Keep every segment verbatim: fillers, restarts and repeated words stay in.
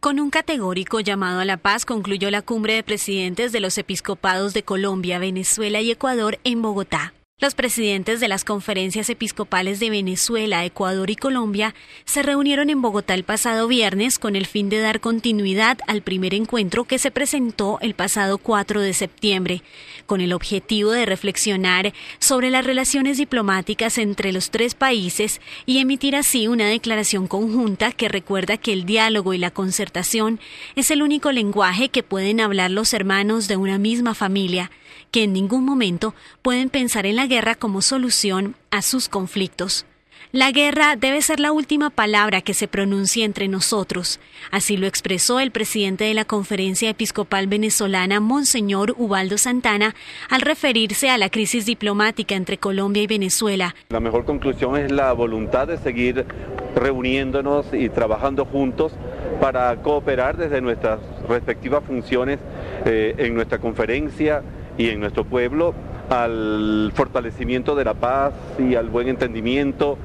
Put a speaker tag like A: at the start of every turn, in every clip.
A: Con un categórico llamado a la paz concluyó la cumbre de presidentes de los episcopados de Colombia, Venezuela y Ecuador en Bogotá. Los presidentes de las conferencias episcopales de Venezuela, Ecuador y Colombia se reunieron en Bogotá el pasado viernes con el fin de dar continuidad al primer encuentro que se presentó el pasado cuatro de septiembre, con el objetivo de reflexionar sobre las relaciones diplomáticas entre los tres países y emitir así una declaración conjunta que recuerda que el diálogo y la concertación es el único lenguaje que pueden hablar los hermanos de una misma familia, que en ningún momento pueden pensar en la guerra como solución a sus conflictos. La guerra debe ser la última palabra que se pronuncie entre nosotros. Así lo expresó el presidente de la Conferencia Episcopal Venezolana, Monseñor Ubaldo Santana, al referirse a la crisis diplomática entre Colombia y Venezuela.
B: La mejor conclusión es la voluntad de seguir reuniéndonos y trabajando juntos para cooperar desde nuestras respectivas funciones eh, en nuestra conferencia y en nuestro pueblo al fortalecimiento de la paz y al buen entendimiento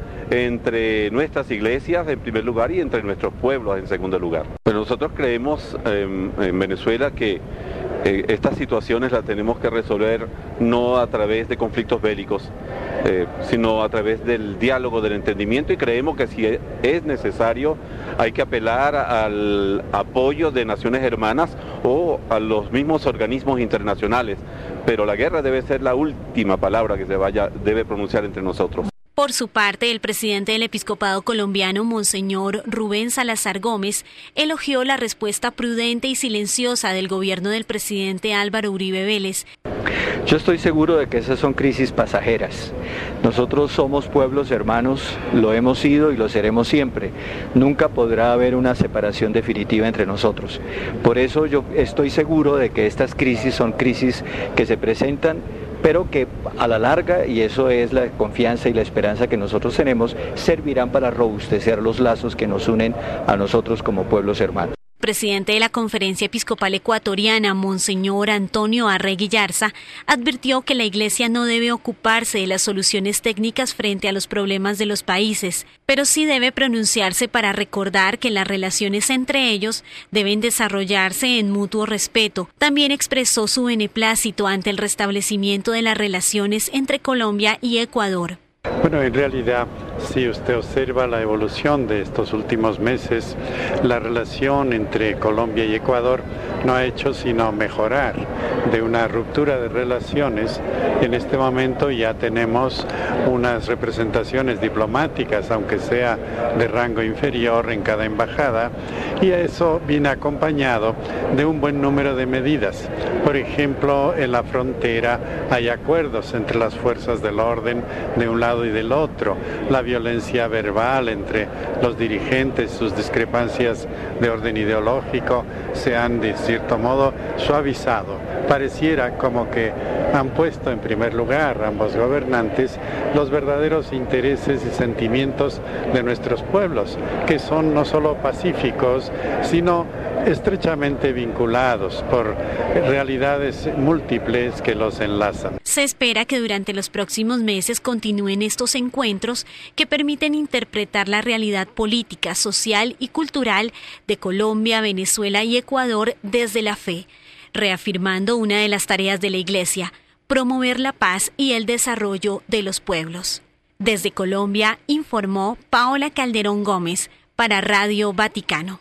B: entre nuestras iglesias en primer lugar y entre nuestros pueblos en segundo lugar. Pero nosotros creemos en, en Venezuela que eh, estas situaciones las tenemos que resolver no a través de conflictos bélicos, eh, sino a través del diálogo, del entendimiento, y creemos que si es necesario hay que apelar al apoyo de naciones hermanas o a los mismos organismos internacionales, pero la guerra debe ser la última palabra que se vaya, debe pronunciar entre nosotros.
A: Por su parte, el presidente del episcopado colombiano, Monseñor Rubén Salazar Gómez, elogió la respuesta prudente y silenciosa del gobierno del presidente Álvaro Uribe Vélez.
C: Yo estoy seguro de que esas son crisis pasajeras. Nosotros somos pueblos hermanos, lo hemos sido y lo seremos siempre. Nunca podrá haber una separación definitiva entre nosotros. Por eso yo estoy seguro de que estas crisis son crisis que se presentan, pero que a la larga, y eso es la confianza y la esperanza que nosotros tenemos, servirán para robustecer los lazos que nos unen a nosotros como pueblos hermanos.
A: Presidente de la Conferencia Episcopal Ecuatoriana, Monseñor Antonio Arregui Yarza, advirtió que la Iglesia no debe ocuparse de las soluciones técnicas frente a los problemas de los países, pero sí debe pronunciarse para recordar que las relaciones entre ellos deben desarrollarse en mutuo respeto. También expresó su beneplácito ante el restablecimiento de las relaciones entre Colombia y Ecuador.
D: Bueno, en realidad, si usted observa la evolución de estos últimos meses, la relación entre Colombia y Ecuador no ha hecho sino mejorar. De una ruptura de relaciones, en este momento ya tenemos unas representaciones diplomáticas, aunque sea de rango inferior en cada embajada, y eso viene acompañado de un buen número de medidas. Por ejemplo, en la frontera hay acuerdos entre las fuerzas del orden de un lado y del otro. La violencia verbal entre los dirigentes, sus discrepancias de orden ideológico se han de cierto modo suavizado. Pareciera como que han puesto en primer lugar ambos gobernantes los verdaderos intereses y sentimientos de nuestros pueblos, que son no solo pacíficos, sino estrechamente vinculados por realidades múltiples que los enlazan.
A: Se espera que durante los próximos meses continúen estos encuentros que permiten interpretar la realidad política, social y cultural de Colombia, Venezuela y Ecuador desde la fe, reafirmando una de las tareas de la Iglesia, promover la paz y el desarrollo de los pueblos. Desde Colombia informó Paola Calderón Gómez para Radio Vaticano.